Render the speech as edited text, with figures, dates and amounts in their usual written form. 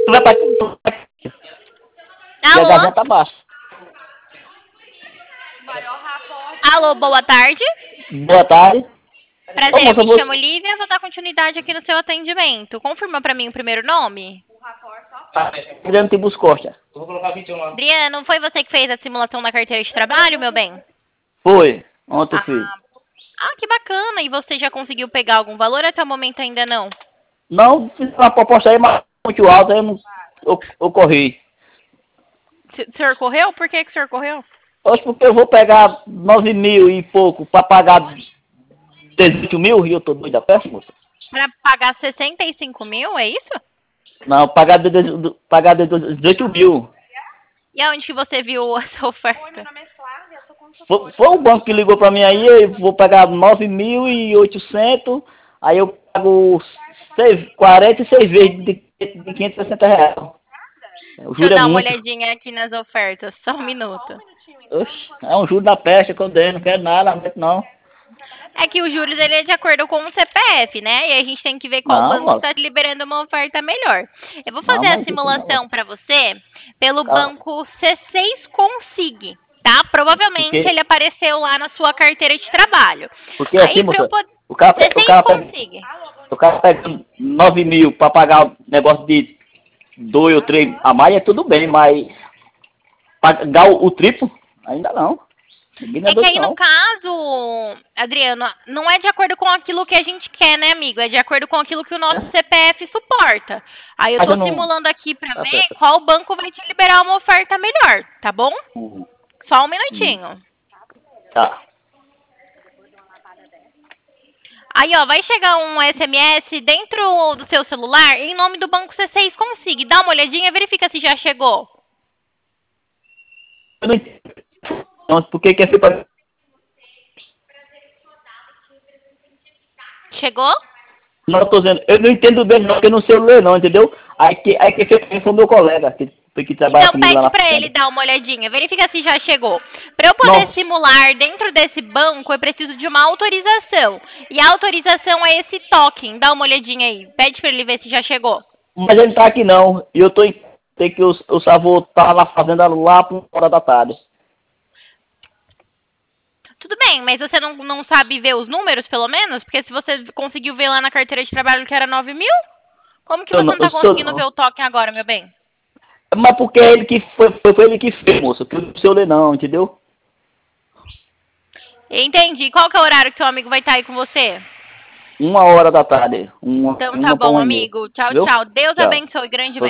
Tu vai pra... E a Alô? garganta baixa. Alô, boa tarde. Boa tarde. Ô, Prazer, moça, me você... chamo Lívia, vou dar continuidade aqui no seu atendimento. Confirma pra mim o primeiro nome? Adriano Tibus Costa. Adriano, foi você que fez a simulação da carteira de trabalho, meu bem? Foi. Ontem eu Ah, fiz. que bacana. E você já conseguiu pegar algum valor? Até o momento ainda não. Não, fiz uma proposta aí, mas muito alta, aí eu corri. O senhor correu? Por que o senhor correu? Hoje porque eu vou pegar 9 mil e pouco pra pagar 18 mil e eu tô doido da peça, moça. Pra pagar 65 mil, é isso? Não, pagar 18 mil. E aonde que você viu essa oferta? Foi o banco que ligou pra mim aí, eu vou pagar 9.800, aí eu pago 46 vezes de R$ 560. O Deixa eu juro é dar uma muito. olhadinha aqui nas ofertas, só um minuto. Oxe, é um juro da peste que eu dei, não quero nada, não. É que o juros ele é de acordo com o CPF, né? E a gente tem que ver qual Não, banco moço. está liberando uma oferta melhor. Eu vou Não, fazer a mas isso não, simulação moço. para você pelo Cara, banco C6 Consig, tá? Provavelmente porque, ele apareceu lá na sua carteira de trabalho. porque assim, Aí para eu moça, poder... o cara, o C6 cara pega, Consig. o cara pega 9 mil pra pagar o negócio de 2 ou 3 a mais, é tudo bem, mas pagar o triplo, ainda não. Ninguém não é É que doido, aí, no não. caso, Adriano, não é de acordo com aquilo que a gente quer, né, amigo? É de acordo com aquilo que o nosso CPF suporta. Aí eu Mas eu tô não. simulando aqui pra Tá ver certo. qual banco vai te liberar uma oferta melhor, tá bom? Uhum. Só um Uhum. minutinho. Tá. Aí, ó, vai chegar um SMS dentro do seu celular em nome do Banco C6 Consig. Dá uma olhadinha, verifica se já chegou. Eu não entendo. Não, porque que é feito pra... Chegou? Não, eu tô dizendo, eu não entendo bem não, porque eu não sei ler não, entendeu? Aí que foi meu colega, que trabalha Então comigo lá pede na pra ele fazenda. dar uma olhadinha, verifica se já chegou. Para eu poder Nossa, simular dentro desse banco, eu preciso de uma autorização. E a autorização é esse token. Dá uma olhadinha aí. Pede pra ele ver se já chegou. mas ele não tá aqui não. E eu tô em... Tem que eu só vou estar na fazenda lá por hora da tarde. Tudo bem, mas você não sabe ver os números, pelo menos? Porque se você conseguiu ver lá na carteira de trabalho que era 9 mil, como que Eu você não, não eu tá sou conseguindo não. ver o token agora, meu bem? Mas porque é ele que foi ele que fez, moço. Que eu não sei ler não, entendeu? Entendi. Qual que é o horário que seu amigo vai estar aí com você? 1 hora da tarde. Então tá Uma pra bom, 1h30. amigo. Tchau, Viu? tchau. Deus Tchau. abençoe. Grande bem.